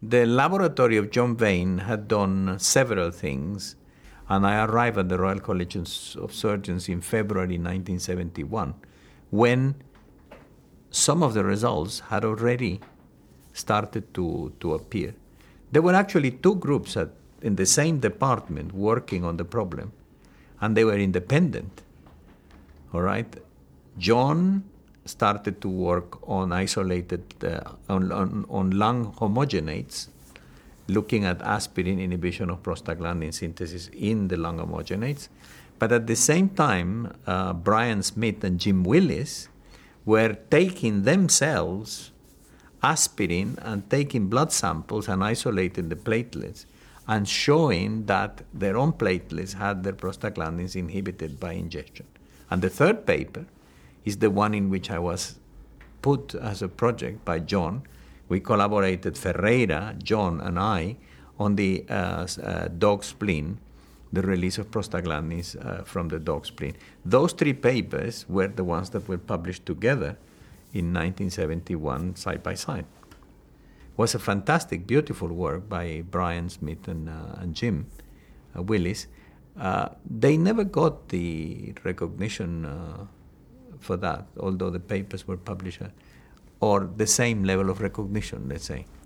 The laboratory of John Vane had done several things, and I arrived at the Royal College of Surgeons in February 1971, when some of the results had already started to appear. There were actually two groups in the same department working on the problem, and they were independent. All right? John started to work on isolated, on lung homogenates, looking at aspirin inhibition of prostaglandin synthesis in the lung homogenates. But at the same time, Brian Smith and Jim Willis were taking themselves aspirin and taking blood samples and isolating the platelets and showing that their own platelets had their prostaglandins inhibited by ingestion. And the third paper is the one in which I was put as a project by John. We collaborated, Ferreira, John, and I, on the dog spleen, the release of prostaglandins from the dog spleen. Those three papers were the ones that were published together in 1971, side by side. It was a fantastic, beautiful work by Brian Smith and Jim Willis. They never got the recognition for that, although the papers were published, or the same level of recognition, let's say.